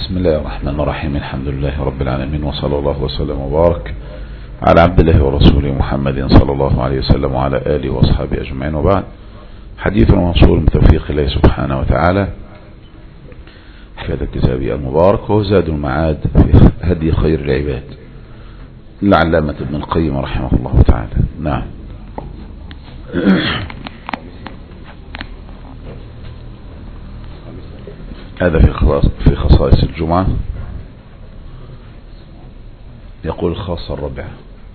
بسم الله الرحمن الرحيم. الحمد لله رب العالمين، وصلى الله وسلم وبارك على عبد الله ورسوله محمد صلى الله عليه وسلم وعلى آله وأصحابه أجمعين، وبعد. حديث منصور بتوفيق الله سبحانه وتعالى في هذا الكتاب المبارك، وهو زاد المعاد في هدي خير العباد للعلامة ابن القيم رحمه الله تعالى. نعم. هذا في خصائص الجمعة. يقول الخاصة الرابعة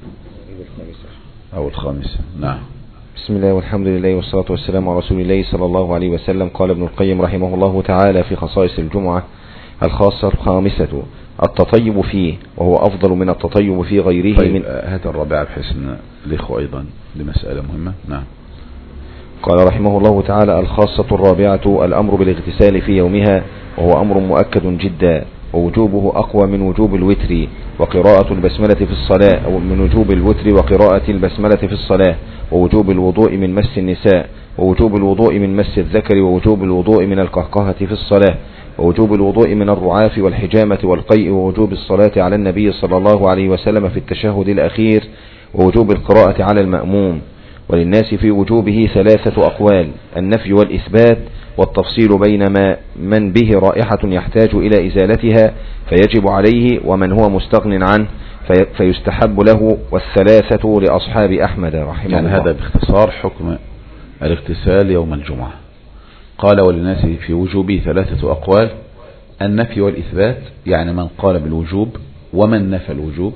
أو الخامسة. نعم. بسم الله والحمد لله والصلاة والسلام على رسول الله صلى الله عليه وسلم. قال ابن القيم رحمه الله تعالى في خصائص الجمعة: الخاصة الخامسة التطيب فيه، وهو أفضل من التطيب في غيره. طيب، من هذا الرابعة بحيث أن الإخوة أيضا لمسألة مهمة. نعم. قال رحمه الله تعالى: الخاصة الرابعة الأمر بالاغتسال في يومها، وهو أمر مؤكد جدا، ووجوبه أقوى من وجوب الوتر وقراءة البسملة في الصلاة، أو من وجوب الوتر وقراءة البسملة في الصلاة، ووجوب الوضوء من مس النساء، ووجوب الوضوء من مس الذكر، ووجوب الوضوء من القهقهة في الصلاة، ووجوب الوضوء من الرعاف والحجامة والقيء، ووجوب الصلاة على النبي صلى الله عليه وسلم في التشهد الأخير، ووجوب القراءة على المأموم. وللناس في وجوبه ثلاثة أقوال: النفي والإثبات، والتفصيل بين من به رائحة يحتاج إلى إزالتها فيجب عليه، ومن هو مستغن عنه فيستحب له، والثلاثة لأصحاب أحمد رحمه الله. يعني هذا باختصار حكم الاغتسال يوم الجمعة. قال: وللناس في وجوبه ثلاثة أقوال: النفي والإثبات، يعني من قال بالوجوب ومن نفى الوجوب،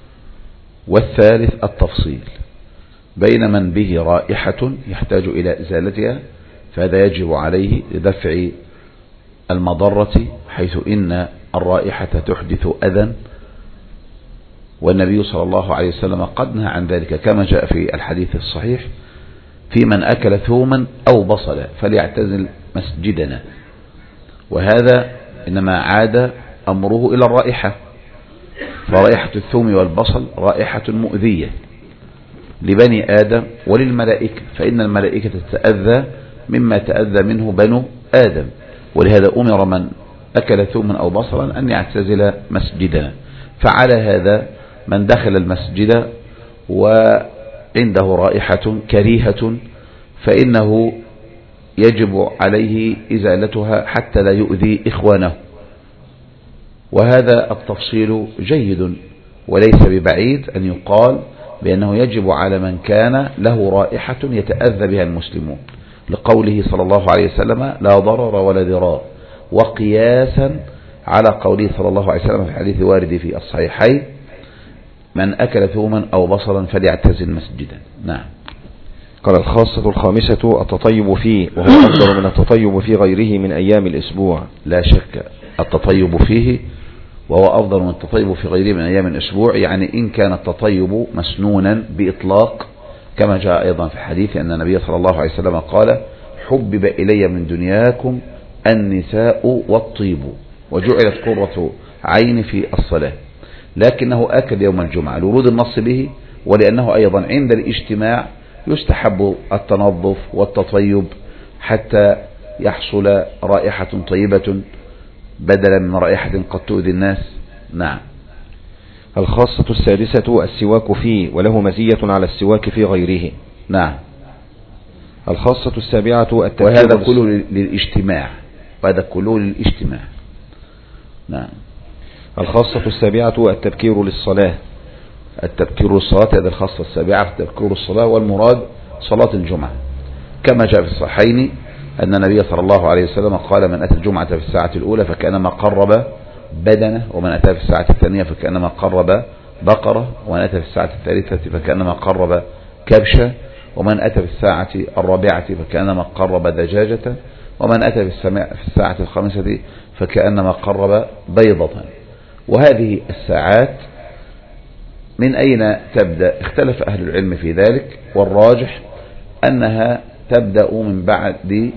والثالث التفصيل بين من به رائحة يحتاج إلى إزالتها فهذا يجب عليه لدفع المضرة، حيث إن الرائحة تحدث أذى، والنبي صلى الله عليه وسلم قد نهى عن ذلك كما جاء في الحديث الصحيح: في من أكل ثوما أو بصلا فليعتزل مسجدنا. وهذا إنما عاد أمره إلى الرائحة، فرائحة الثوم والبصل رائحة مؤذية لبني آدم وللملائكة، فإن الملائكة تتأذى مما تأذى منه بنو آدم، ولهذا أمر من أكل ثوما أو بصلا أن يعتزل مسجدنا. فعلى هذا من دخل المسجد وعنده رائحة كريهة فإنه يجب عليه إزالتها حتى لا يؤذي إخوانه. وهذا التفصيل جيد، وليس ببعيد أن يقال بأنه يجب على من كان له رائحة يتأذى بها المسلمون، لقوله صلى الله عليه وسلم: لا ضرر ولا ضرار، وقياسا على قوله صلى الله عليه وسلم في الحديث الوارد في الصحيحين: من أكل ثوما أو بصلا فليعتزل مسجدا. نعم. قال: الخاصة الخامسة التطيب فيه، وهو أفضل من التطيب في غيره من أيام الأسبوع. لا شك التطيب فيه وهو أفضل من التطيب في غيره من أيام الأسبوع، يعني إن كان التطيب مسنونا بإطلاق، كما جاء أيضا في الحديث أن النبي صلى الله عليه وسلم قال: حبب إلي من دنياكم النساء والطيب، وجعلت قرة عين في الصلاة. لكنه أكد يوم الجمعة لورود النص به، ولأنه أيضا عند الاجتماع يستحب التنظف والتطيب حتى يحصل رائحة طيبة بدلا من رائحة قد تؤذي الناس. نعم. الخاصة السادسة السواك فيه، وله مزية على السواك في غيره. نعم. الخاصة السابعة وهذا كله للاجتماع، وهذا كله للاجتماع. نعم. الخاصة السابعة التبكير للصلاة. التبكير للصلاة، هذا الخاصة السابعة التبكير للصلاة، والمراد صلاة الجمعة، كما جاء في الصحيحين أن النبي صلى الله عليه وسلم قال: من أتى الجمعة في الساعة الأولى فكأنما قرب بدنه، ومن أتى في الساعة الثانية فكأنما قرب بقرة، ومن أتى في الساعة الثالثة فكأنما قرب كبشة، ومن أتى في الساعة الرابعة فكأنما قرب دجاجة، ومن أتى في الساعة الخامسة فكأنما قرب بيضة. وهذه الساعات من أين تبدأ؟ اختلف أهل العلم في ذلك، والراجح أنها تبدأ من بعد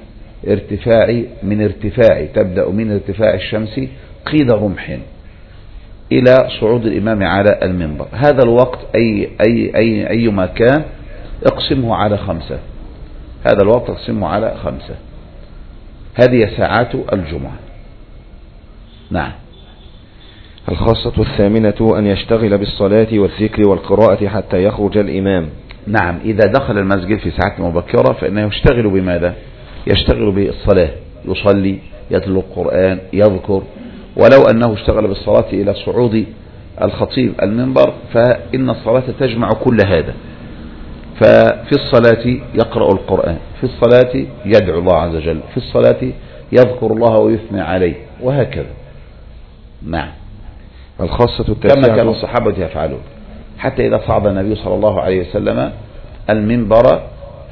تبدأ من ارتفاع الشمس قيد رمح إلى صعود الإمام على المنبر. هذا الوقت أي مكان اقسمه على 5. هذا الوقت اقسمه على 5. هذه ساعات الجمعة. نعم. الخاصة الثامنة أن يشتغل بالصلاة والذكر والقراءة حتى يخرج الإمام. نعم، إذا دخل المسجد في ساعات مبكرة فإنه يشتغل بماذا؟ يشتغل بالصلاة، يصلي، يتلو القرآن، يذكر. ولو أنه اشتغل بالصلاة إلى صعود الخطيب المنبر فإن الصلاة تجمع كل هذا. ففي الصلاة يقرأ القرآن، في الصلاة يدعو الله عز وجل، في الصلاة يذكر الله ويثني عليه، وهكذا. نعم. الخاصة التاسعة كما كان الصحابة يفعلون، حتى إذا صعد النبي صلى الله عليه وسلم المنبر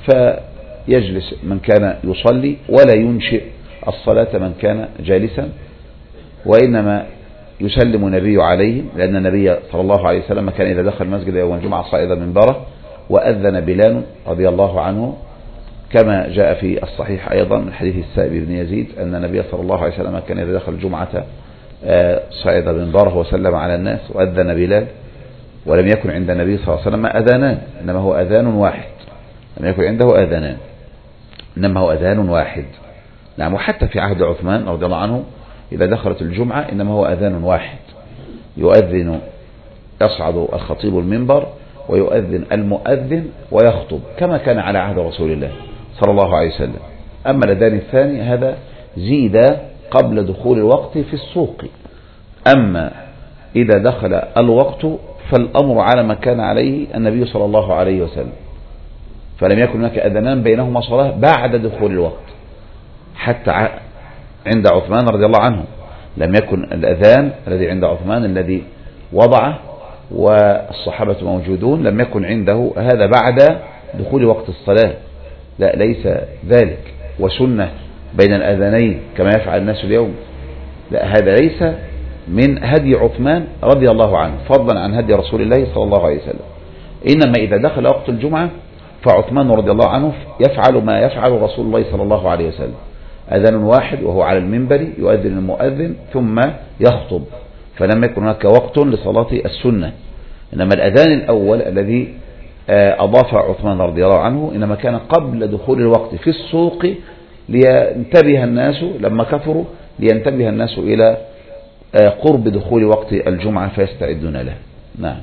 فيجلس من كان يصلي ولا ينشئ الصلاة من كان جالسا، وإنما يسلم النبي عليهم، لأن النبي صلى الله عليه وسلم كان إذا دخل المسجد يوم الجمعة صعد منبره وأذن بلال رضي الله عنه، كما جاء في الصحيح أيضا من حديث السائب بن يزيد أن النبي صلى الله عليه وسلم كان إذا دخل الجمعة صعد منبره وسلم على الناس وأذن بلال. ولم يكن عند النبي صلى الله عليه وسلم أذانان، إنما هو أذان واحد. لم يكن عنده أذانان، إنما هو أذان واحد. نعم. وحتى في عهد عثمان رضي الله عنه إذا دخلت الجمعة إنما هو أذان واحد، يؤذن، يصعد الخطيب المنبر ويؤذن المؤذن ويخطب، كما كان على عهد رسول الله صلى الله عليه وسلم. أما الأذان الثاني هذا زيد قبل دخول الوقت في السوق. أما إذا دخل الوقت فالأمر على ما كان عليه النبي صلى الله عليه وسلم، فلم يكن هناك أذانان بينهما صلاة بعد دخول الوقت. حتى عند عثمان رضي الله عنه لم يكن الأذان الذي عند عثمان الذي وضعه والصحابة موجودون، لم يكن عنده هذا بعد دخول وقت الصلاة، لا، ليس ذلك. وسنة بين الأذانين كما يفعل الناس اليوم، لا، هذا ليس من هدي عثمان رضي الله عنه، فضلا عن هدي رسول الله صلى الله عليه وسلم. إنما إذا دخل وقت الجمعة فعثمان رضي الله عنه يفعل ما يفعل رسول الله صلى الله عليه وسلم، أذان واحد وهو على المنبر يؤذن المؤذن ثم يخطب، فلم يكن هناك وقت لصلاة السنة. إنما الأذان الأول الذي أضاف عثمان رضي الله عنه إنما كان قبل دخول الوقت في السوق، لينتبه الناس لما كفروا، لينتبه الناس إلى قرب دخول وقت الجمعة فيستعدون له. نعم.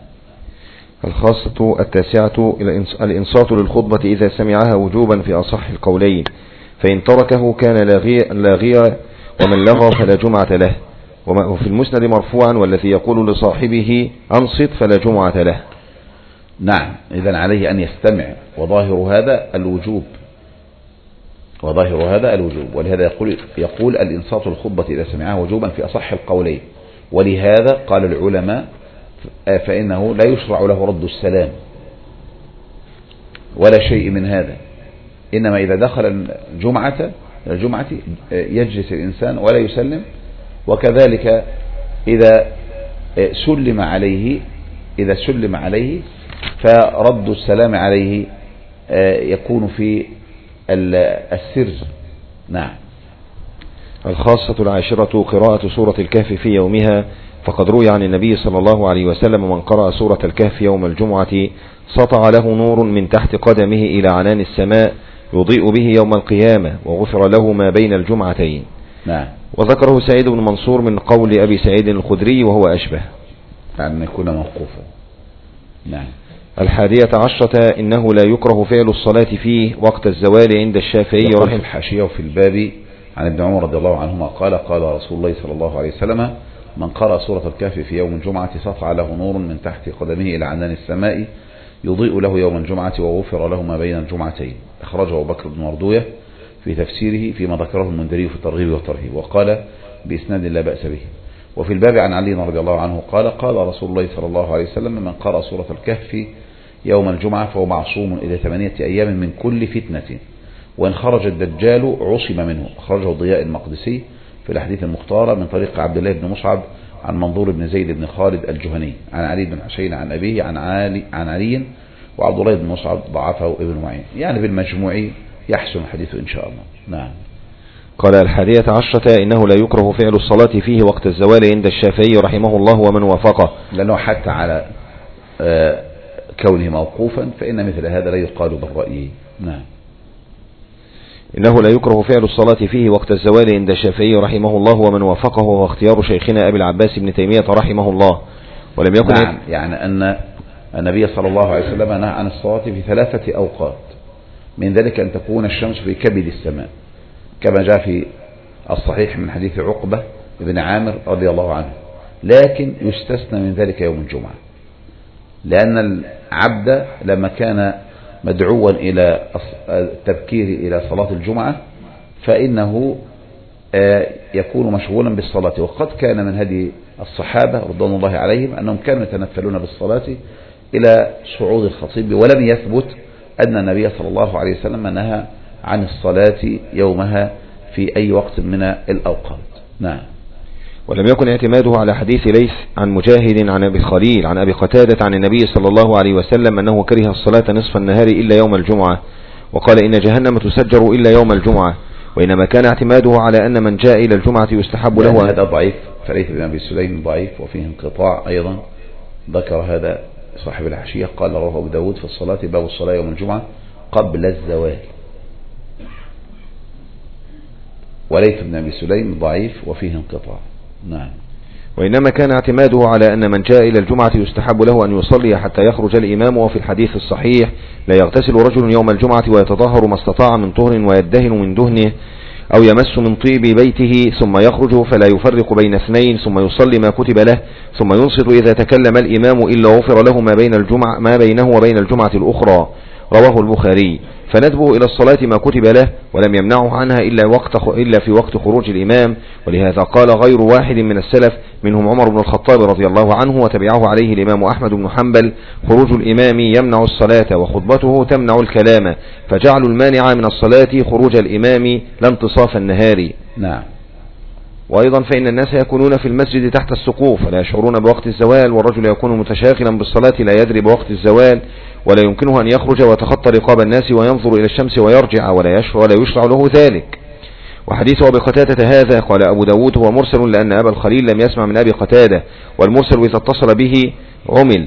الخاصة التاسعة الإنصات للخطبة إذا سمعها وجوبا في أصح القولين، فإن تركه كان لاغيا، ومن لغى فلا جمعة له. وفي المسند مرفوعا والذي يقول لصاحبه أنصت فلا جمعة له. نعم. إذن عليه أن يستمع، وظاهر هذا الوجوب، ولهذا يقول الإنصات للخطبة إذا سمعها وجوبا في أصح القولين. ولهذا قال العلماء فإنه لا يشرع له رد السلام ولا شيء من هذا، إنما إذا دخل الجمعة يجلس الإنسان ولا يسلم. وكذلك إذا سلم عليه فرد السلام عليه يكون في السر. نعم. الخاصة العاشرة قراءة سورة الكهف في يومها، فقد روي عن النبي صلى الله عليه وسلم من قرأ سورة الكهف يوم الجمعة سطع له نور من تحت قدمه إلى عنان السماء يضيء به يوم القيامة، وغفر له ما بين الجمعتين. نعم. وذكره سعيد بن منصور من قول أبي سعيد الخدري وهو أشبه أن يكون موقوفا. نعم. 11 إنه لا يكره فعل الصلاة فيه وقت الزوال عند الشافعي رحمه الحاشية. وفي الباب عن ابن عمر رضي الله عنهما قال رسول الله صلى الله عليه وسلم من قرأ سورة الكهف في يوم الجمعة سطع له نور من تحت قدمه إلى عنان السماء يضيء له يوم الجمعة وغفر له ما بين الجمعتين. أخرجه أبو بكر بن مردوية في تفسيره فيما ذكره المنذري في الترغيب والترهيب، وقال بإسناد لا بأس به. وفي الباب عن علي رضي الله عنه قال رسول الله صلى الله عليه وسلم من قرأ سورة الكهف يوم الجمعة فهو معصوم إلى 8 أيام من كل فتنة، وإن خرج الدجال عصم منه. أخرجه الضياء المقدسي في الحديث المختار من طريق عبد الله بن مصعب عن منظور بن زيد بن خالد الجهني عن علي بن حسين عن أبيه عن علي، وعبد الله بن مصعب ضعفه ابن معين. يعني بالمجموع يحسن الحديث إن شاء الله. نعم. قال 11 إنه لا يكره فعل الصلاة فيه وقت الزوال عند الشافعي رحمه الله ومن وافقه، لأنه حتى على كونه موقوفا فإن مثل هذا لا يقال بالرأي. نعم. إنه لا يكره فعل الصلاة فيه وقت الزوال عند الشافعي رحمه الله ومن وافقه واختيار شيخنا أبي العباس بن تيمية رحمه الله. ولم يكن نعم، يعني أن النبي صلى الله عليه وسلم نهى عن الصلاة في 3 أوقات، من ذلك أن تكون الشمس في كبد السماء كما جاء في الصحيح من حديث عقبة بن عامر رضي الله عنه، لكن يستثنى من ذلك يوم الجمعة، لأن العبد لما كان مدعوا إلى التبكير إلى صلاة الجمعة فإنه يكون مشغولا بالصلاة. وقد كان من هدي الصحابة رضوان الله عليهم أنهم كانوا يتنفلون بالصلاة إلى صعود الخطيب، ولم يثبت أن النبي صلى الله عليه وسلم نهى عن الصلاة يومها في أي وقت من الأوقات. نعم. ولم يكن اعتماده على حديث ليث عن مجاهد عن أبي الخليل عن أبي قتادة عن النبي صلى الله عليه وسلم أنه كره الصلاة نصف النهار إلا يوم الجمعة، وقال إن جهنم تسجر إلا يوم الجمعة، وإنما كان اعتماده على أن من جاء إلى الجمعة يستحب له. هذا ضعيف، فليث بن أبي سليم ضعيف وفيه انقطاع أيضا، ذكر هذا صاحب الحاشية، قال رواه أبو داود في الصلاة باب الصلاة يوم الجمعة قبل الزوال. وليث بن أبي سليم ضعيف وفيه انقطاع. نعم. وإنما كان اعتماده على أن من جاء إلى الجمعة يستحب له أن يصلي حتى يخرج الإمام. وفي الحديث الصحيح لا يغتسل رجل يوم الجمعة ويتطهر ما استطاع من طهر ويدهن من دهنه أو يمس من طيب بيته ثم يخرج فلا يفرق بين اثنين ثم يصلي ما كتب له ثم ينصت إذا تكلم الإمام إلا غفر له ما بينه وبين الجمعة الأخرى. رواه البخاري. فندبه إلى الصلاة ما كتب له ولم يمنعه عنها إلا في وقت خروج الإمام. ولهذا قال غير واحد من السلف منهم عمر بن الخطاب رضي الله عنه وتبعه عليه الإمام أحمد بن حنبل: خروج الإمام يمنع الصلاة وخطبته تمنع الكلام، فجعلوا المانع من الصلاة خروج الإمام لا انتصاف النهار. نعم. وأيضا فإن الناس يكونون في المسجد تحت السقوف ولا يشعرون بوقت الزوال، والرجل يكون متشاغلا بالصلاة لا يدري بوقت الزوال، ولا يمكنه أن يخرج ويتخطى رقاب الناس وينظر إلى الشمس ويرجع ولا يشرع له ذلك. وحديث أبي قتادة هذا قال أبو داود هو مرسل لأن أبا الخليل لم يسمع من أبي قتادة، والمرسل إذا اتصل به عمل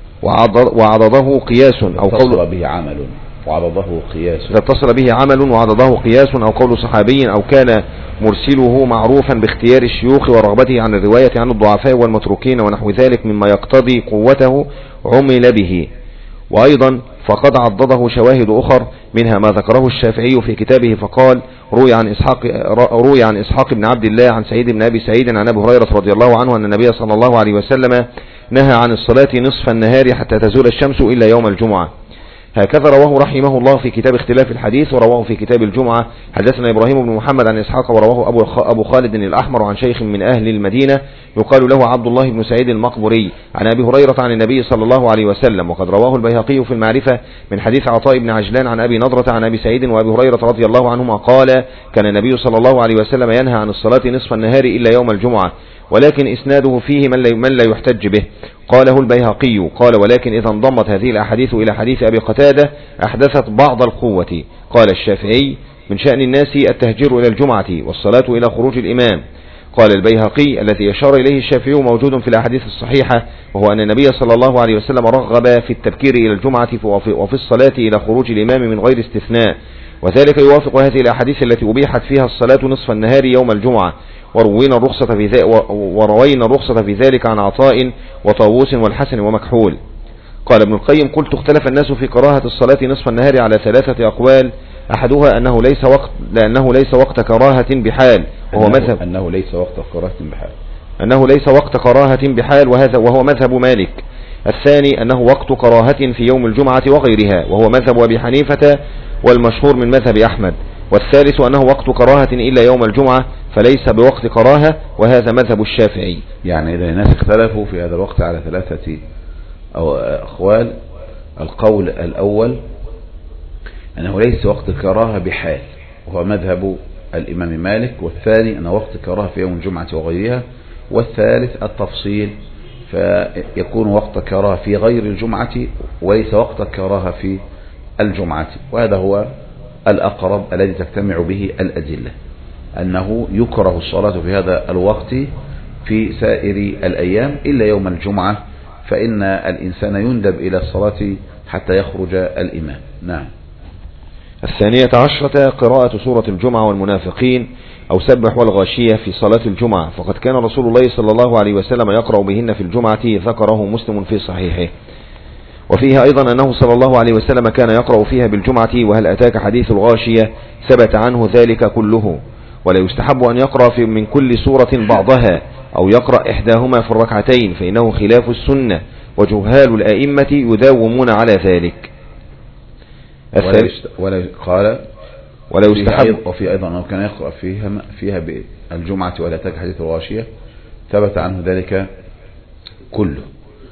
وعضده قياس أو قول به عمل وعضده قياس. إذا اتصل به عمل وعضده قياس أو قول صحابي أو كان مرسله معروفا باختيار الشيوخ ورغبته عن الرواية عن الضعفاء والمتروكين ونحو ذلك مما يقتضي قوته عمل به. وأيضا فقد عضده شواهد أخر منها ما ذكره الشافعي في كتابه فقال: روي عن إسحاق بن عبد الله عن سعيد بن أبي سعيد عن أبي هريرة رضي الله عنه أن النبي صلى الله عليه وسلم نهى عن الصلاة نصف النهار حتى تزول الشمس إلا يوم الجمعة. هكذا رواه رحمه الله في كتاب اختلاف الحديث، ورواه في كتاب الجمعة. حدثنا إبراهيم بن محمد عن إسحاق ورواه أبو خالد الأحمر عن شيخ من أهل المدينة يقال له عبد الله بن سعيد المقبري عن أبي هريرة عن النبي صلى الله عليه وسلم. وقد رواه البيهقي في المعرفة من حديث عطاء بن عجلان عن أبي نضرة عن أبي سعيد وأبي هريرة رضي الله عنهما قال: كان النبي صلى الله عليه وسلم ينهى عن الصلاة نصف النهار إلا يوم الجمعة، ولكن إسناده فيه من لا يحتج به. قاله البيهقي. قال: ولكن إذا انضمت هذه الأحاديث إلى حديث أبي قتادة أحدثت بعض القوة. قال الشافعي: من شأن الناس التهجير إلى الجمعة والصلاة إلى خروج الإمام. قال البيهقي: الذي يشار إليه الشافعي موجود في الأحاديث الصحيحة، وهو أن النبي صلى الله عليه وسلم رغب في التبكير إلى الجمعة وفي الصلاة إلى خروج الإمام من غير استثناء، وذلك يوافق هذه الأحاديث التي أبيحت فيها الصلاة نصف النهار يوم الجمعة. وروينا الرخصة في ذلك عن عطاء وطاووس والحسن ومكحول. قال ابن القيم: قلت اختلف الناس في كراهة الصلاة نصف النهار على 3 أقوال، أحدها أنه ليس وقت كراهة بحال، وهو مذهب أنه ليس وقت كراهة بحال وهو مذهب مالك. الثاني أنه وقت كراهة في يوم الجمعة وغيرها، وهو مذهب أبي حنيفة والمشهور من مذهب أحمد. والثالث أنه وقت كراهة إلا يوم الجمعة فليس بوقت كراهة، وهذا مذهب الشافعي. يعني إذا الناس اختلفوا في هذا الوقت على 3 أقوال. القول الأول أنه ليس وقت كراهة بحال، وهو مذهب الإمام مالك. والثاني أنه وقت كراهة في يوم الجمعة وغيرها. والثالث التفصيل، فيكون وقت كراهة في غير الجمعة وليس وقت كراهة في الجمعة. وهذا هو الأقرب الذي تجتمع به الأدلة، أنه يكره الصلاة في هذا الوقت في سائر الأيام إلا يوم الجمعة، فإن الإنسان يندب إلى الصلاة حتى يخرج الإمام. نعم. الثانية عشرة قراءة سورة الجمعة والمنافقين أو سبح والغاشية في صلاة الجمعة، فقد كان رسول الله صلى الله عليه وسلم يقرأ بهن في الجمعة، ذكره مسلم في صحيحه. وفيه أيضا أنه صلى الله عليه وسلم كان يقرأ فيها بالجمعة وهل أتاك حديث الغاشية، ثبت عنه ذلك كله. ولا يستحب أن يقرأ من كل سورة بعضها أو يقرأ إحداهما في الركعتين، فإنه خلاف السنة، وجهال الأئمة يداومون على ذلك. ولا يستحب. وفي أيضا أنه كان يقرأ فيها بالجمعة ولا أتاك حديث الغاشية، ثبت عنه ذلك كله.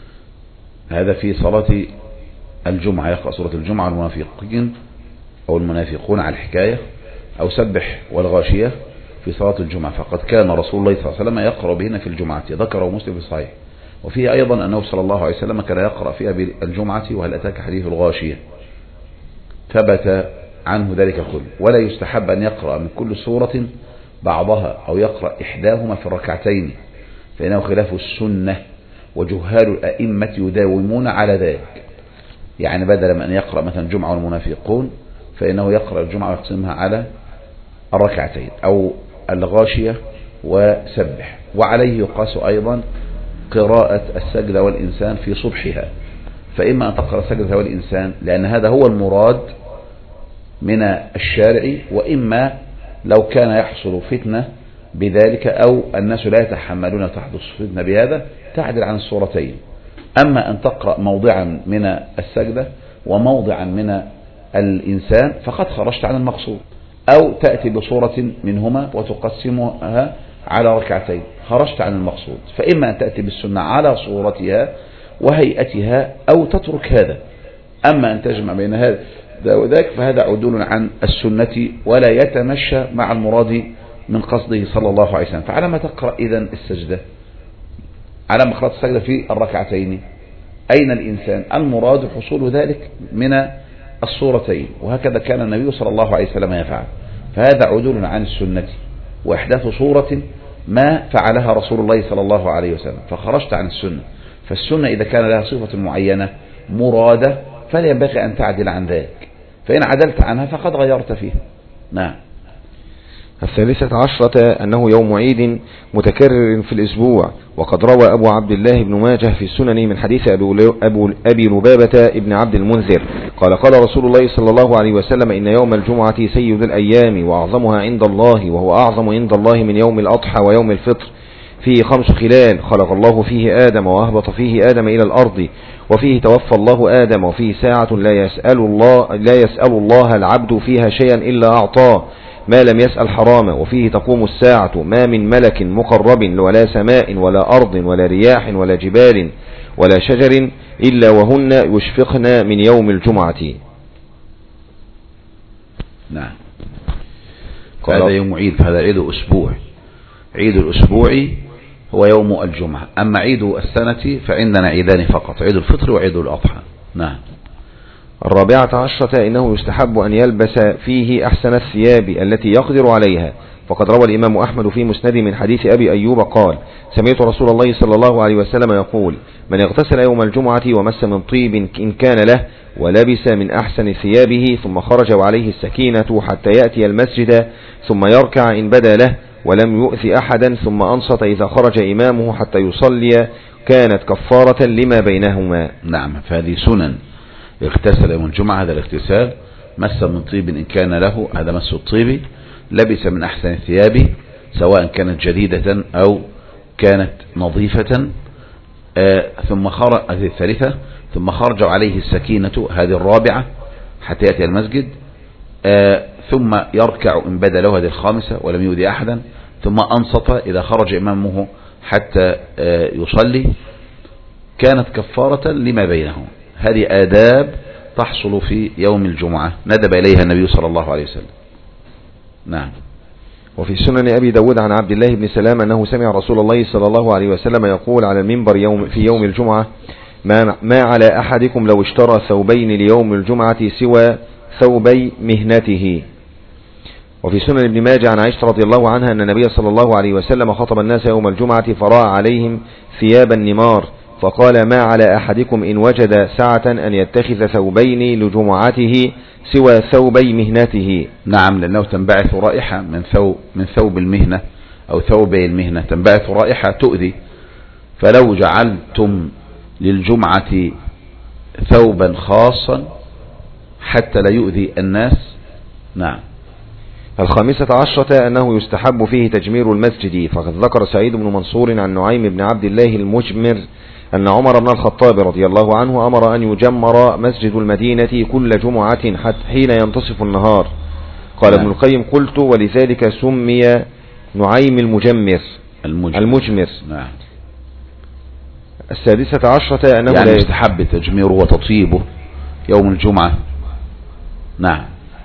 هذا في صلاة الجمعة، يقرأ سورة الجمعة المنافقين أو المنافقون على الحكاية، أو سبح والغاشية في صلاة الجمعة، فقد كان رسول الله صلى الله عليه وسلم يقرأ بهن في الجمعة، ذكره مسلم في صحيح. وفيه أيضا أنه صلى الله عليه وسلم كان يقرأ فيها بالجمعة وهل أتاك حديث الغاشية، ثبت عنه ذلك كله. ولا يستحب أن يقرأ من كل سورة بعضها أو يقرأ إحداهما في الركعتين، فإنه خلاف السنة، وجهال الأئمة يداومون على ذلك. يعني بدل من أن يقرأ مثلا جمعة والمنافقون، فإنه يقرأ الجمعة ويقسمها على الركعتين، أو الغاشية وسبح. وعليه يقاس أيضا قراءة السجدة والإنسان في صبحها، فإما أن تقرأ السجدة والإنسان لأن هذا هو المراد من الشارع، وإما لو كان يحصل فتنة بذلك أو الناس لا يتحملون تحدث فتنة بهذا، تعدل عن الصورتين. أما أن تقرأ موضعا من السجدة وموضعا من الإنسان فقد خرجت عن المقصود، أو تأتي بصورة منهما وتقسمها على ركعتين، خرجت عن المقصود. فإما أن تأتي بالسنة على صورتها وهيئتها أو تترك هذا. أما أن تجمع بين هذا وذاك فهذا عدول عن السنة ولا يتمشى مع المراد من قصده صلى الله عليه وسلم. فعلى ما تقرأ إذن السجدة، على ما قرأت السجدة في الركعتين، أين الإنسان؟ المراد حصول ذلك من الصورتين، وهكذا كان النبي صلى الله عليه وسلم يفعل. فهذا عدول عن السنة وإحداث صورة ما فعلها رسول الله صلى الله عليه وسلم، فخرجت عن السنة. فالسنة إذا كان لها صفة معينة مرادة فلا ينبغي أن تعدل عن ذلك، فإن عدلت عنها فقد غيرت فيها. نعم. الثالثة عشرة أنه يوم عيد متكرر في الأسبوع، وقد روى أبو عبد الله بن ماجه في السنن من حديث أبي لبابة ابن عبد المنذر قال قال رسول الله صلى الله عليه وسلم إن يوم الجمعة سيد الأيام وأعظمها عند الله، وهو أعظم عند الله من يوم الأضحى ويوم الفطر، فيه 5 خلال، خلق الله فيه آدم وأهبط فيه آدم إلى الأرض، وفيه توفى الله آدم، وفيه ساعة لا يسأل الله العبد فيها شيئا إلا أعطاه ما لم يسأل حراما، وفيه تقوم الساعة، ما من ملك مقرب ولا سماء ولا أرض ولا رياح ولا جبال ولا شجر إلا وهن يشفقن من يوم الجمعة. نعم. هذا يوم عيد، هذا عيد أسبوع. عيد الأسبوع هو يوم الجمعة. أما عيد السنة فعندنا عيدان فقط، عيد الفطر وعيد الأضحى. نعم. الرابعة عشرة إنه يستحب أن يلبس فيه أحسن الثياب التي يقدر عليها، فقد روى الإمام أحمد في مسند من حديث أبي أيوب قال سمعت رسول الله صلى الله عليه وسلم يقول من اغتسل يوم الجمعة ومس من طيب إن كان له ولبس من أحسن ثيابه ثم خرج وعليه السكينة حتى يأتي المسجد ثم يركع إن بدا له ولم يؤذي أحدا ثم أنصت إذا خرج إمامه حتى يصلي كانت كفارة لما بينهما. نعم. فهذه سنن. اغتسل يوم الجمعة، هذا الاغتسال، مس من طيب إن كان له، هذا مس الطيب، لبس من أحسن الثياب سواء كانت جديدة أو كانت نظيفة، ثم خرج، هذه الثالثة، ثم خرج عليه السكينة، هذه الرابعة، حتى يأتي المسجد، ثم يركع إن بدا له، هذه الخامسة، ولم يؤذي أحدا، ثم أنصت إذا خرج إمامه حتى يصلي، كانت كفارة لما بينهم. هذه آداب تحصل في يوم الجمعة ندب إليها النبي صلى الله عليه وسلم. نعم. وفي سنن أبي داود عن عبد الله بن سلام أنه سمع رسول الله صلى الله عليه وسلم يقول على المنبر في يوم الجمعة ما على أحدكم لو اشترى ثوبين ليوم الجمعة سوى ثوبي مهنته. وفي سنن ابن ماجه عن عائشة رضي الله عنها أن النبي صلى الله عليه وسلم خطب الناس يوم الجمعة فرأى عليهم ثياب النمار فقال ما على أحدكم إن وجد سعة أن يتخذ ثوبين لجمعته سوى ثوبي مهنته. نعم، لأنه تنبعث رائحة من ثوب المهنة أو ثوبي المهنة، تنبعث رائحة تؤذي. فلو جعلتم للجمعة ثوبا خاصا حتى لا يؤذي الناس. نعم. 15 أنه يستحب فيه تجمير المسجد، فقد ذكر سعيد بن منصور عن نعيم بن عبد الله المجمر أن عمر بن الخطاب رضي الله عنه أمر أن يجمر مسجد المدينة كل جمعة حتى حين ينتصف النهار. قال ابن القيم قلت ولذلك سمي نعيم المجمر. نعم. 16 أنه يعني يستحب تجميره وتطيبه يوم الجمعة. نعم.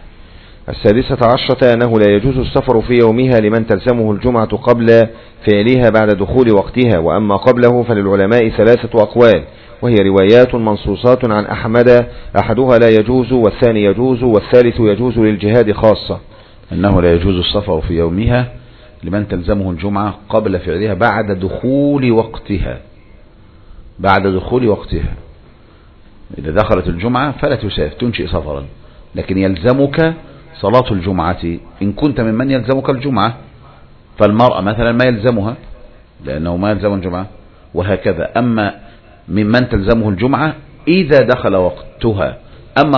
16 أنه لا يجوز السفر في يومها لمن تلزمه الجمعة قبل فعلها بعد دخول وقتها، وأما قبله فللعلماء 3 أقوال، وهي روايات منصوصات عن أحمد، أحدها لا يجوز والثاني يجوز والثالث يجوز للجهاد خاصة. أنه لا يجوز السفر في يومها لمن تلزمه الجمعة قبل فعلها بعد دخول وقتها. بعد دخول وقتها، إذا دخلت الجمعة فلا تسافر تنشئ سفرا، لكن يلزمك صلاة الجمعة إن كنت ممن يلزمك الجمعة. فالمرأة مثلا ما يلزمها لأنه ما يلزم الجمعة، وهكذا. أما ممن تلزمه الجمعة إذا دخل وقتها، أما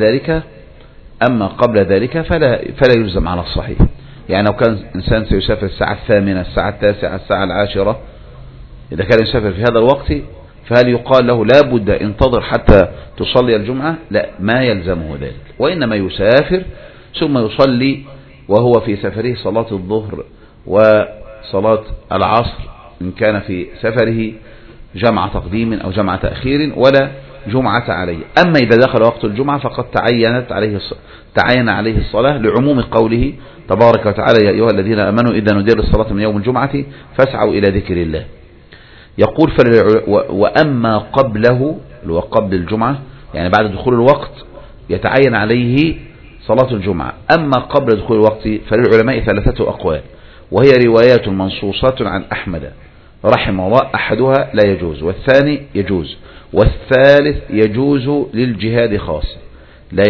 قبل ذلك فلا يلزم على الصحيح. يعني لو كان إنسان سيسافر الساعة 8 الساعة 9 الساعة 10، إذا كان يسافر في هذا الوقت فهل يقال له لا بد انتظر حتى تصلي الجمعة؟ لا، ما يلزمه ذلك، وإنما يسافر ثم يصلي وهو في سفره صلاة الظهر وصلاة العصر إن كان في سفره جمع تقديم أو جمع تأخير، ولا جمعة عليه. أما إذا دخل وقت الجمعة فقد تعين عليه الصلاة لعموم قوله تبارك وتعالى يا أيها الذين آمنوا إذا نودي للصلاة من يوم الجمعة فاسعوا إلى ذكر الله. يقول وأما قبله، اللي هو قبل الجمعة يعني بعد دخول الوقت، يتعين عليه صلاة الجمعة. أما قبل دخول الوقت فللعلماء 3 أقوال، وهي روايات منصوصات عن أحمد رحمه الله، أحدها لا يجوز والثاني يجوز والثالث يجوز للجهاد خاصة. لا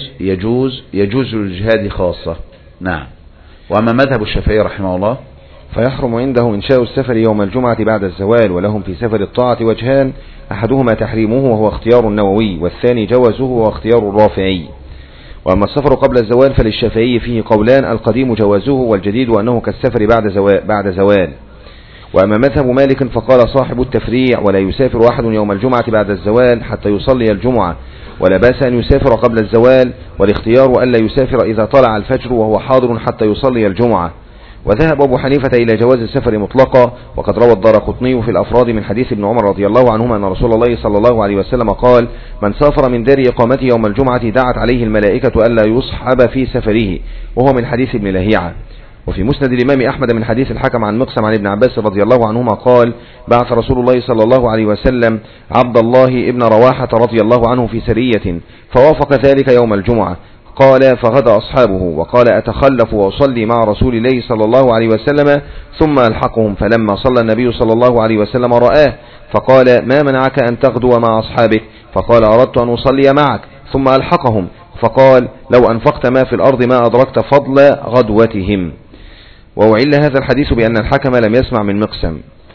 يجوز للجهاد خاصة. نعم. وأما مذهب الشافعي رحمه الله فيحرم عنده إنشاء السفر يوم الجمعة بعد الزوال، ولهم في سفر الطاعة وجهان، أحدهما تحريمه وهو اختيار النووي، والثاني جوازه وهو اختيار الرافعي. وأما السفر قبل الزوال فللشافعي فيه قولان، القديم جوازه والجديد أنه كالسفر بعد زوال. وأما مذهب مالك فقال صاحب التفريع ولا يسافر أحد يوم الجمعة بعد الزوال حتى يصلي الجمعة، ولا بأس أن يسافر قبل الزوال، والاختيار ألا يسافر إذا طلع الفجر وهو حاضر حتى يصلي الجمعة. وذهب أبو حنيفة إلى جواز السفر مطلقا، وقد روى الدارقطني في الأفراد من حديث ابن عمر رضي الله عنهما أن رسول الله صلى الله عليه وسلم قال من سافر من دار إقامته يوم الجمعة دعت عليه الملائكة ألا يصحب في سفره، وهو من حديث ابن لهيعة. وفي مسند الإمام أحمد من حديث الحكم عن مقسم عن ابن عباس رضي الله عنهما قال بعث رسول الله صلى الله عليه وسلم عبد الله ابن رواحة رضي الله عنه في سرية، فوافق ذلك يوم الجمعة. قال فغدا أصحابه وقال أتخلف وأصلي مع رسول الله صلى الله عليه وسلم ثم ألحقهم، فلما صلى النبي صلى الله عليه وسلم رآه فقال ما منعك أن تغدو مع أصحابك؟ فقال أردت أن أصلي معك ثم ألحقهم، فقال لو أنفقت ما في الأرض ما أدركت فضل غدوتهم. وأعل هذا الحديث بأن الحكم لم يسمع من مقسم.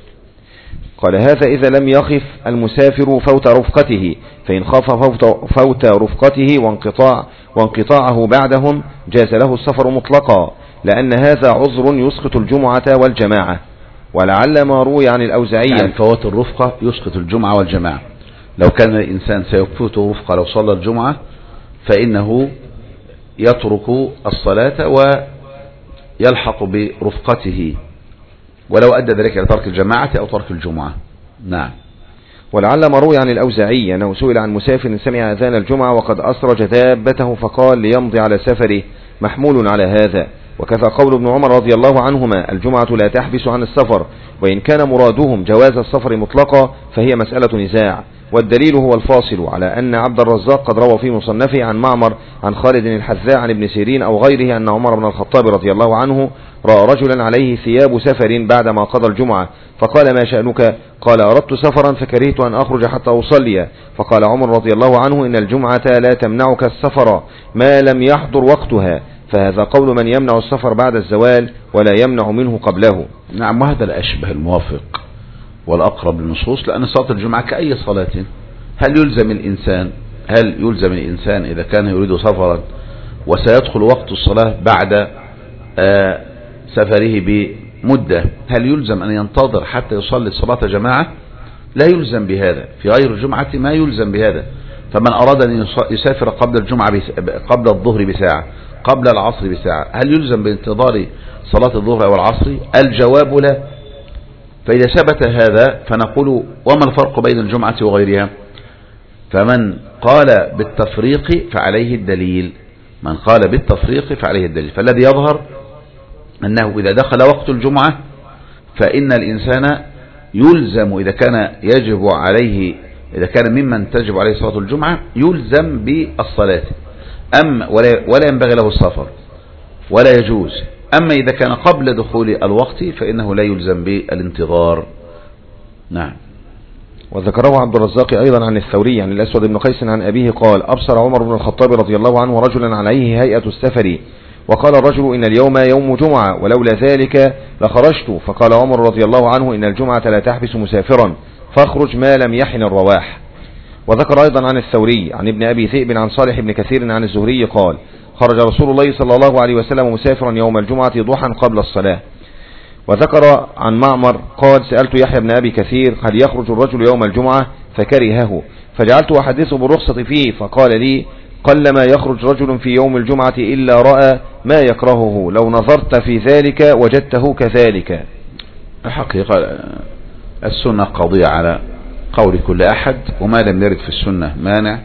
قال هذا إذا لم يخف المسافر فوت رفقته، فإن خاف فوت رفقته وانقطاعه بعدهم جاز له السفر مطلقا، لأن هذا عذر يسقط الجمعة والجماعة. ولعل ما روي عن الأوزاعي يعني فوت الرفقة يسقط الجمعة والجماعة. لو كان الإنسان سيفوت رفقة لو صلى الجمعة فإنه يترك الصلاة ويلحق برفقته، ولو أدى ذلك إلى ترك الجماعة أو ترك الجمعة. نعم. ولعل ما روي عن الأوزاعي أنه سئل عن مسافر سمع أذان الجمعة وقد أسرج دابته فقال ليمضي على سفره، محمول على هذا. وكذا قول ابن عمر رضي الله عنهما الجمعة لا تحبس عن السفر، وإن كان مرادهم جواز السفر مطلقا فهي مسألة نزاع. والدليل هو الفاصل على أن عبد الرزاق قد روى في مصنفه عن معمر عن خالد الحذاء عن ابن سيرين أو غيره أن عمر بن الخطاب رضي الله عنه رأى رجلا عليه ثياب سفر بعدما قضى الجمعة فقال ما شأنك؟ قال أردت سفرا فكرهت أن أخرج حتى أصلي. فقال عمر رضي الله عنه إن الجمعة لا تمنعك السفر ما لم يحضر وقتها، فهذا قول من يمنع السفر بعد الزوال ولا يمنع منه قبله. نعم، وهذا الأشبه الموافق والأقرب للنصوص، لأن صلاة الجمعة كأي صلاة. هل يلزم الإنسان إذا كان يريد سفرا وسيدخل وقت الصلاة بعد سفره بمدة، هل يلزم أن ينتظر حتى يصلي صلاة جماعة؟ لا يلزم بهذا. في غير الجمعة ما يلزم بهذا. فمن أراد أن يسافر قبل الجمعة قبل الظهر بساعة، قبل العصر بساعة، هل يلزم بانتظار صلاة الظهر أو العصر؟ الجواب لا. فإذا ثبت هذا فنقول وما الفرق بين الجمعة وغيرها؟ فمن قال بالتفريق فعليه الدليل، فالذي يظهر أنه إذا دخل وقت الجمعة فإن الإنسان يلزم إذا كان ممن تجب عليه صلاة الجمعة يلزم بالصلاة، ولا ينبغي له السفر ولا يجوز. أما إذا كان قبل دخول الوقت فإنه لا يلزم بالانتظار. نعم. وذكره عبد الرزاق أيضا عن الثوري عن الأسود بن قيس عن أبيه قال أبصر عمر بن الخطاب رضي الله عنه رجلا عليه هيئة السفر، وقال الرجل إن اليوم يوم جمعة ولولا ذلك لخرجت، فقال عمر رضي الله عنه إن الجمعة لا تحبس مسافرا فاخرج ما لم يحن الرواح. وذكر أيضا عن الثوري عن ابن أبي ذئب عن صالح بن كثير عن الزهري قال خرج رسول الله صلى الله عليه وسلم مسافرا يوم الجمعة ضحى قبل الصلاة. وذكر عن معمر قال سألت يحيى بن أبي كثير هل يخرج الرجل يوم الجمعة فكرهه، فجعلت أحدثه بالرخصة فيه، فقال لي قلما يخرج رجل في يوم الجمعة إلا رأى ما يكرهه، لو نظرت في ذلك وجدته كذلك. الحقيقة السنة قضية على قول كل أحد، وما لم يرد في السنة مانع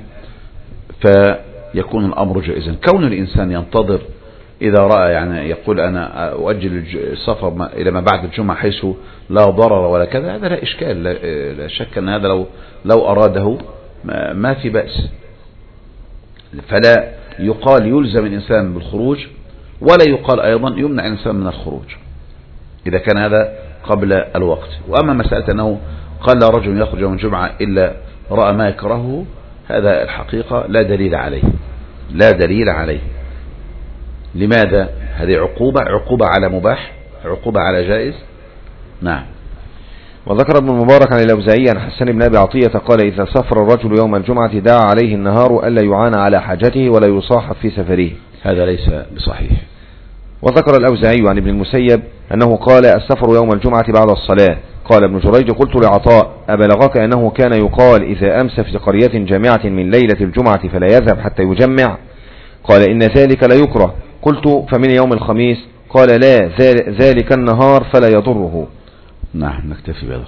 فيكون الأمر جائزا. كون الإنسان ينتظر إذا رأى، يعني يقول أنا أؤجل السفر إلى ما بعد الجمعة حيث لا ضرر ولا كذا، هذا لا إشكال، لا شك أن هذا لو أراده ما في بأس. فلا يقال يلزم الإنسان بالخروج، ولا يقال أيضا يمنع الإنسان من الخروج إذا كان هذا قبل الوقت. وأما مسألة أنه قال لا رجل يخرج يوم الجمعة إلا رأى ما يكرهه، هذا الحقيقة لا دليل عليه. لماذا؟ هذه عقوبة على مباح، عقوبة على جائز. نعم. وذكر ابن المبارك عن الأوزاعي عن حسان بن أبي عطية قال إذا سافر الرجل يوم الجمعة دعا عليه النهار ألا يعان على حاجته ولا يصاحب في سفره. هذا ليس بصحيح. وذكر الأوزاعي عن ابن المسيب أنه قال السفر يوم الجمعة بعد الصلاة. قال ابن جريج قلت لعطاء أبلغك أنه كان يقال إذا أمس في قرية جامعة من ليلة الجمعة فلا يذهب حتى يجمع؟ قال إن ذلك لا يكره. قلت فمن يوم الخميس؟ قال لا، ذلك النهار فلا يضره. نعم، نكتفي بهذا.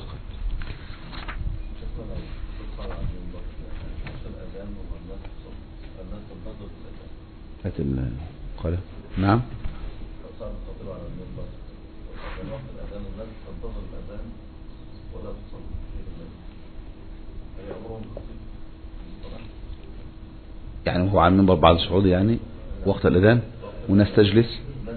قال نعم. يعني هو على المنبر بعد الصعود يعني وقت الأذان والناس تجلس،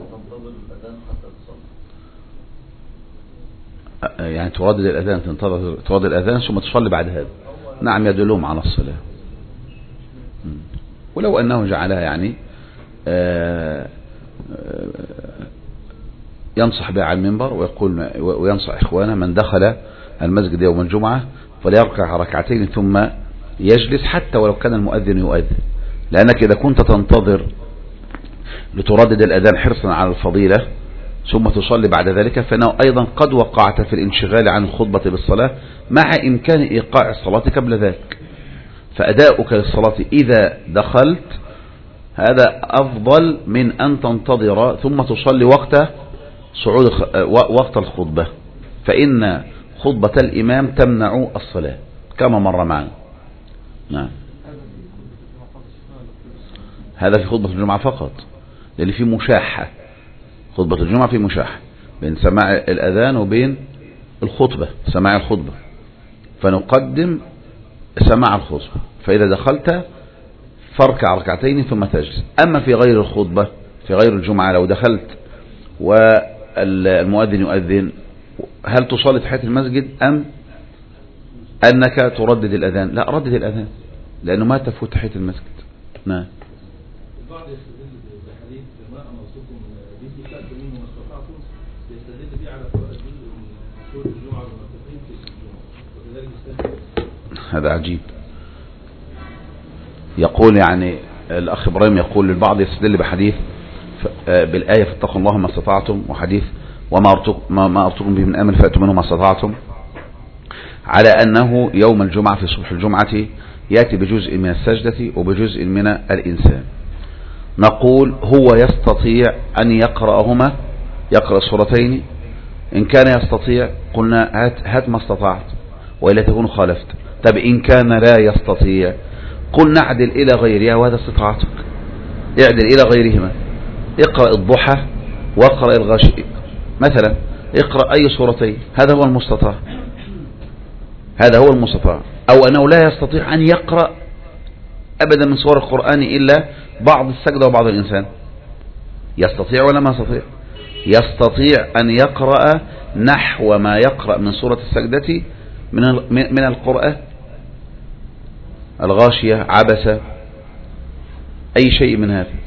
يعني تردد الأذان، تردد الأذان ثم تصلي بعد هذا. نعم، يدلهم على الصلاة. ولو أنه جعلها يعني ينصح بها على المنبر ويقول وينصح إخوانه من دخل المسجد يوم الجمعة فليركع ركعتين ثم يجلس حتى ولو كان المؤذن يؤذن، لأنك إذا كنت تنتظر لتردد الأذان حرصا على الفضيلة ثم تصلي بعد ذلك فإنه أيضا قد وقعت في الانشغال عن الخطبة بالصلاة مع إمكان إيقاع الصلاة قبل ذلك. فأداؤك للصلاة إذا دخلت هذا أفضل من أن تنتظر ثم تصلي وقت الخطبة، فإن خطبة الإمام تمنع الصلاة كما مر معنا. نعم، هذا في خطبة الجمعة فقط، لأن في مشاحة. خطبة الجمعة في مشاحة بين سماع الأذان وبين الخطبة، سماع الخطبة، فنقدم سماع الخطبة، فإذا دخلت فاركع ركعتين ثم تجلس. أما في غير الخطبة، في غير الجمعة، لو دخلت والمؤذن يؤذن، هل تصلي تحية المسجد أم أنك تردد الأذان؟ لا، ردد الأذان، لأنه ما تفوت تحية المسجد. نعم. البعض يستدل بحديث ما أمرتكم به فأتوا منه ما استطعتم، يستدل به على قراءة جزء من سورة الجمعة والمنافقين في الجمعة، وكذلك يستدل. هذا عجيب. يقول يعني الأخ إبراهيم يقول البعض يستدل بحديث بالآية فاتقوا الله ما استطعتم، وحديث وما أرتكم به من أمر فأتوا منه ما استطعتم، على أنه يوم الجمعة في صبح الجمعة يأتي بجزء من السجدة وبجزء من الإنسان. نقول هو يستطيع أن يقرأهما، يقرأ السورتين. إن كان يستطيع قلنا هات ما استطعت وإلا تكون خالفت. طب إن كان لا يستطيع قلنا اعدل إلى غيرها، وهذا استطاعتك، اعدل إلى غيرهما. اقرأ الضحى واقرأ الغاشية مثلا، اقرأ أي سورتين، هذا هو المستطاع، هذا هو المستطاع. أو أنه لا يستطيع أن يقرأ أبدا من سور القرآن إلا بعض السجدة وبعض الإنسان، يستطيع ولا ما يستطيع؟ يستطيع أن يقرأ نحو ما يقرأ من سورة السجدة من القرآن، الغاشية، عبسة، أي شيء من هذا.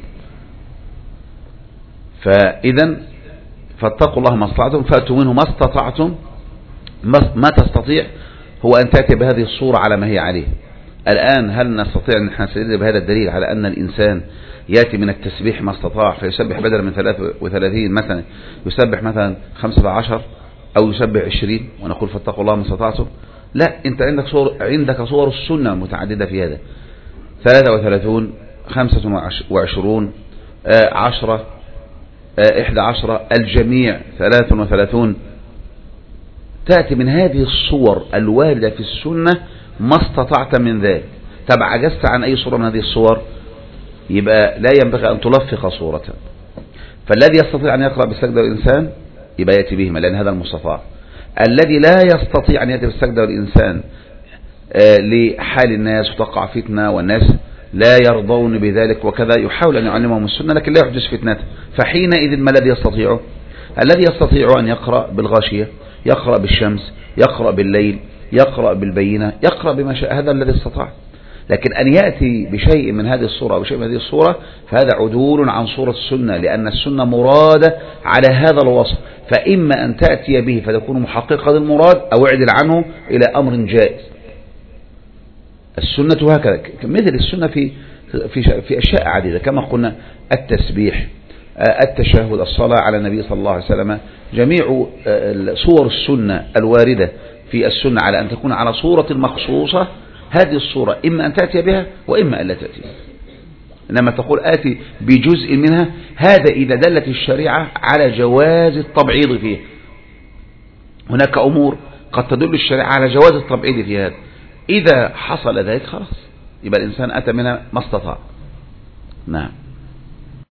فإذا فاتقوا الله ما استطعتم فأتوا منه ما استطعتم. ما تستطيع هو أن تأتي بهذه الصورة على ما هي عليه. الآن هل نستطيع أن احنا نستدل بهذا الدليل على أن الإنسان يأتي من التسبيح ما استطاع فيسبح بدلا من 33 مثلا يسبح مثلا 15 أو يسبح 20 ونقول فاتقوا الله ما استطعتم؟ لا، أنت عندك صور السنة متعددة في هذا، 33 25 10 11 الجميع 33. تأتي من هذه الصور الواردة في السنة ما استطعت من ذلك. طب عجزت عن أي صورة من هذه الصور يبقى لا ينبغي أن تلفق صورة. فالذي يستطيع أن يقرأ بالسجدة والإنسان يبقى يأتي بهما لأن هذا المستطاع. الذي لا يستطيع أن يأتي بالسجدة والإنسان لحال الناس وتقع فتنة والناس لا يرضون بذلك وكذا، يحاول أن يعلمهم السنة لكن لا يحدث فتنته. فحينئذ ما الذي يستطيعه؟ الذي يستطيع أن يقرأ بالغاشية، يقرأ بالشمس، يقرأ بالليل، يقرأ بالبينة، يقرأ بما شاء، هذا الذي استطاع. لكن أن يأتي بشيء من هذه الصورة أو شيء من هذه الصورة فهذا عدول عن صورة السنة، لأن السنة مرادة على هذا الوصف. فإما أن تأتي به فتكون محققة للمراد أو اعدل عنه إلى أمر جائز. السنة هكذا، مثل السنة في أشياء عديدة كما قلنا التسبيح، التشهد، الصلاة على النبي صلى الله عليه وسلم، جميع صور السنة الواردة في السنة على أن تكون على صورة مخصوصة. هذه الصورة إما أن تأتي بها وإما أن لا تأتي بها. إنما تقول آتي بجزء منها، هذا إذا دلت الشريعة على جواز التبعيض فيه. هناك أمور قد تدل الشريعة على جواز التبعيض في هذا، إذا حصل ذلك خلاص يبقى الإنسان أتى منها ما استطاع. نعم.